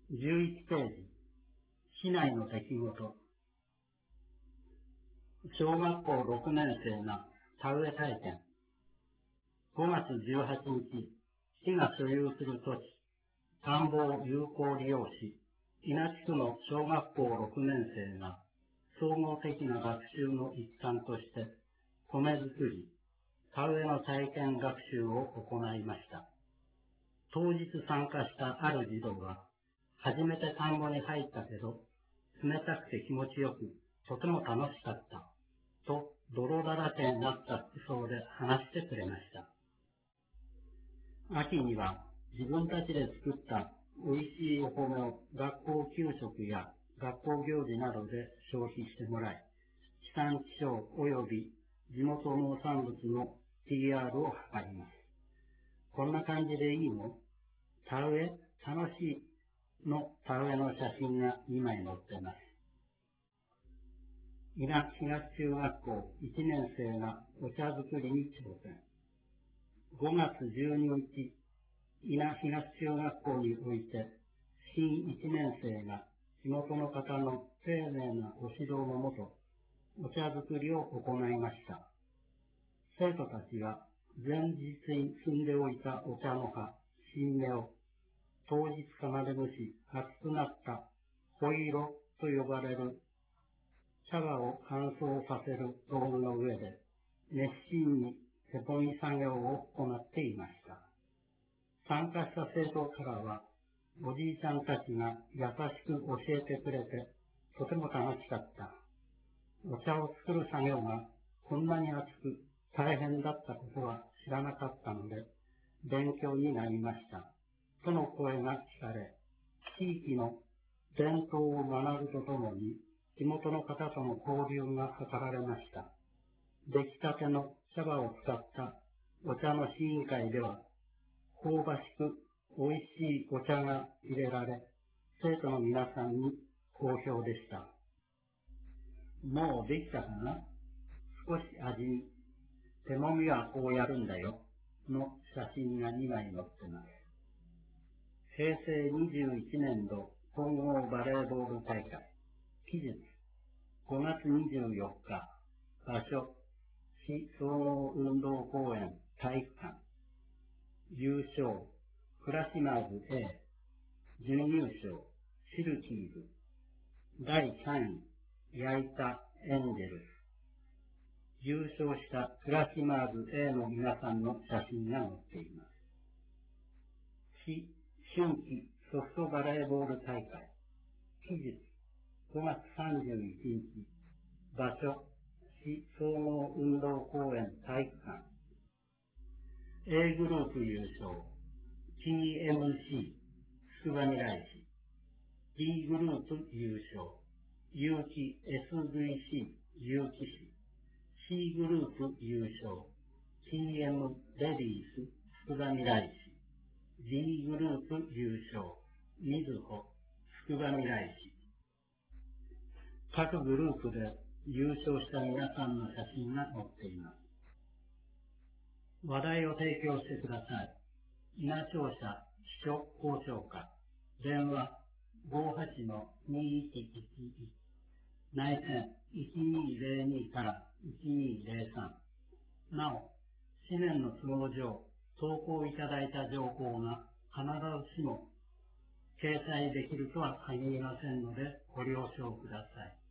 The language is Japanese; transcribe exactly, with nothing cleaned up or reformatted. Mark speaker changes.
Speaker 1: じゅういちページ、市内の出来事。小学校ろくねん生が田植え体験。ごがつじゅうはちにち、市が所有する土地、田んぼを有効利用し、稲地区の小学校ろくねん生が総合的な学習の一環として、米作り、田植えの体験学習を行いました。当日参加したある児童は、初めて田んぼに入ったけど、冷たくて気持ちよく、とても楽しかった、と泥だらけになった服装で話してくれました。秋には自分たちで作った美味しいお米を学校給食や学校行事などで消費してもらい、地産地消及び地元農産物の ピーアール を図ります。こんな感じでいいの？田植え楽しいの田植えの写真がにまい載っています。伊那東中学校いちねん生がお茶作りに挑戦。ごがつじゅうににち、伊那東中学校において、新いちねん生が地元の方の丁寧なご指導のもと、お茶作りを行いました。生徒たちは前日に摘んでおいたお茶の葉、新芽を、当日釜で蒸し、熱くなったホイロと呼ばれる茶葉を乾燥させる道具の上で、熱心に手込み作業を行っていました。参加した生徒からは、おじいちゃんたちが優しく教えてくれて、とても楽しかった。お茶を作る作業がこんなに熱く大変だったことは知らなかったので、勉強になりました。との声が聞かれ、地域の伝統を学ぶとともに、地元の方との交流が図られました。出来たての茶葉を使ったお茶の試飲会では、香ばしく美味しいお茶が入れられ、生徒の皆さんに好評でした。もうできたかな？少し味見。手もみはこうやるんだよ。の写真がにまい載ってます。へいせいにじゅういちねんど総合バレーボール大会。期日ごがつにじゅうよっか。場所市総合運動公園体育館。優勝クラシマーズ A。準優勝シルキーズ。だいさんい焼いたエンジェルス。優勝したクラシマーズ A の皆さんの写真が載っています。市春季ソフトバレーボール大会。期日ごがつさんじゅういちにち。場所市総合運動公園体育館。A グループ優勝 ティーエムシー つくばみらい市。B グループ優勝有機 エスブイシー 有機市。C グループ優勝 ティーエム レディースつくばみらい市。D グループ優勝みずほつくばみらい市。各グループで優勝した皆さんの写真が載っています。話題を提供してください。伊那庁舎秘書公聴課。電話 ごはちのにいちいちいち。内線いちにーぜろにからいちにーぜろさん。なお、紙面の都合上、投稿いただいた情報が必ずしも掲載できるとは限りませんので、ご了承ください。